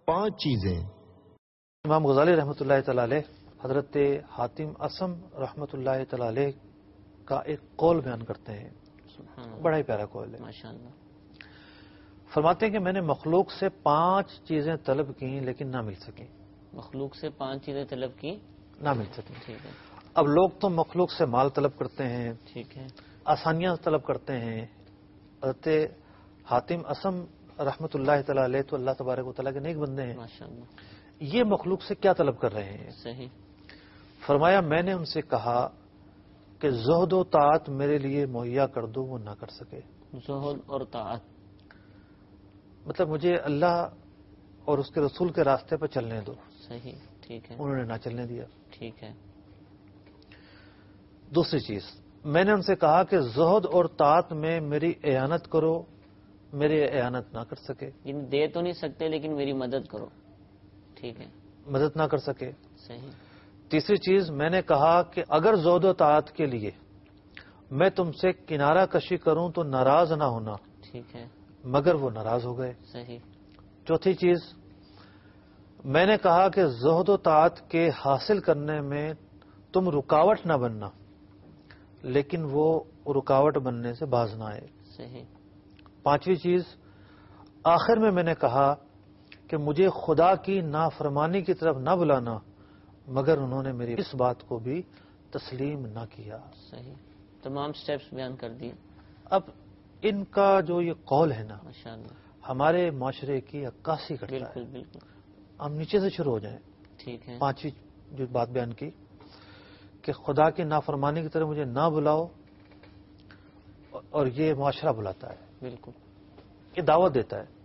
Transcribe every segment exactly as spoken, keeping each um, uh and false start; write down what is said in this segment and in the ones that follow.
پانچ چیزیں. امام غزالی رحمۃ اللہ تعالی علیہ حضرت حاتم اسم رحمۃ اللہ تعالی علیہ کا ایک قول بیان کرتے ہیں. بڑا ہی پیارا قول ہے ماشاءاللہ. فرماتے ہیں کہ میں نے مخلوق سے پانچ چیزیں طلب کی لیکن نہ مل سکیں. مخلوق سے پانچ چیزیں طلب کی نہ مل سکیں. ٹھیک ہے. اب لوگ تو مخلوق سے مال طلب کرتے ہیں, ٹھیک ہے, آسانیاں طلب کرتے ہیں. حضرت حاتم اسم رحمۃ اللہ تعالی علیہ تو اللہ تبارک و تعالیٰ کے نیک بندے ہیں. ماشاءاللہ. یہ مخلوق سے کیا طلب کر رہے ہیں؟ صحیح. فرمایا میں نے ان سے کہا کہ زہد و طاعت میرے لیے مہیا کر دو, وہ نہ کر سکے. زہد اور طاعت مطلب مجھے اللہ اور اس کے رسول کے راستے پر چلنے دو. صحیح. ٹھیک ہے. انہوں نے نہ چلنے دیا. ٹھیک ہے. دوسری چیز, میں نے ان سے کہا کہ زہد اور طاعت میں میری اعانت کرو, میری اعانت نہ کر سکے. یعنی دے تو نہیں سکتے لیکن میری مدد کرو. ٹھیک ہے. مدد نہ کر سکے. صحیح. تیسری چیز, میں نے کہا کہ اگر زہد و طاعت کے لیے میں تم سے کنارہ کشی کروں تو ناراض نہ ہونا. ٹھیک ہے. مگر وہ ناراض ہو گئے. صحیح. چوتھی چیز, میں نے کہا کہ زہد و طاعت کے حاصل کرنے میں تم رکاوٹ نہ بننا, لیکن وہ رکاوٹ بننے سے باز نہ آئے. صحیح. پانچویں چیز, آخر میں میں نے کہا کہ مجھے خدا کی نافرمانی کی طرف نہ بلانا, مگر انہوں نے میری اس بات کو بھی تسلیم نہ کیا. صحیح. تمام سٹیپس بیان کر دیے. اب ان کا جو یہ قول ہے نا, ماشاءاللہ, ہمارے معاشرے کی عکاسی کرتا بالکل ہے. بالکل. ہم نیچے سے شروع ہو جائیں. ٹھیک ہے. پانچویں جو بات بیان کی کہ خدا کی نافرمانی کی طرف مجھے نہ بلاؤ, اور یہ معاشرہ بلاتا ہے, بالکل. یہ دعوت دیتا ہے,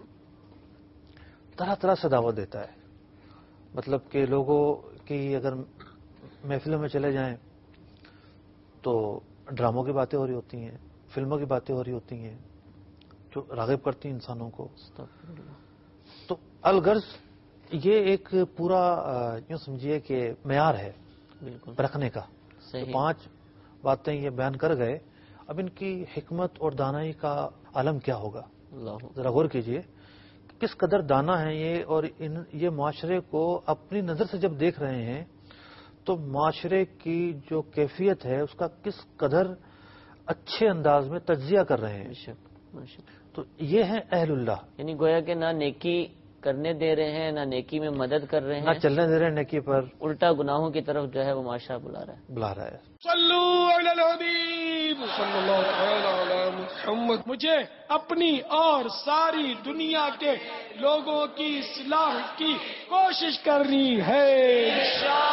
طرح طرح سے دعوت دیتا ہے. مطلب کہ لوگوں کی اگر محفلوں میں چلے جائیں تو ڈراموں کی باتیں ہو رہی ہوتی ہیں, فلموں کی باتیں ہو رہی ہوتی ہیں جو راغب کرتی ہیں انسانوں کو. تو الغرض یہ ایک پورا یوں سمجھیے کہ معیار ہے بالکل پرکھنے کا. صحیح. تو پانچ باتیں یہ بیان کر گئے. اب ان کی حکمت اور دانائی کا عالم کیا ہوگا, اللہ ذرا غور کیجئے کس قدر دانا ہے یہ, اور ان یہ معاشرے کو اپنی نظر سے جب دیکھ رہے ہیں تو معاشرے کی جو کیفیت ہے اس کا کس قدر اچھے انداز میں تجزیہ کر رہے ہیں. بے شک, بے شک. تو یہ ہیں اہل اللہ. یعنی گویا کہ نہ نیکی کرنے دے رہے ہیں, نہ نیکی میں مدد کر رہے نہ ہیں, چلنے دے رہے ہیں نیکی پر, الٹا گناہوں کی طرف جو ہے وہ معاشرہ بلا رہا ہے. بلا رہا ہے. صلو علی الحبیب صلی اللہ تعالی علی محمد. مجھے اپنی اور ساری دنیا کے لوگوں کی اصلاح کی کوشش کرنی ہے.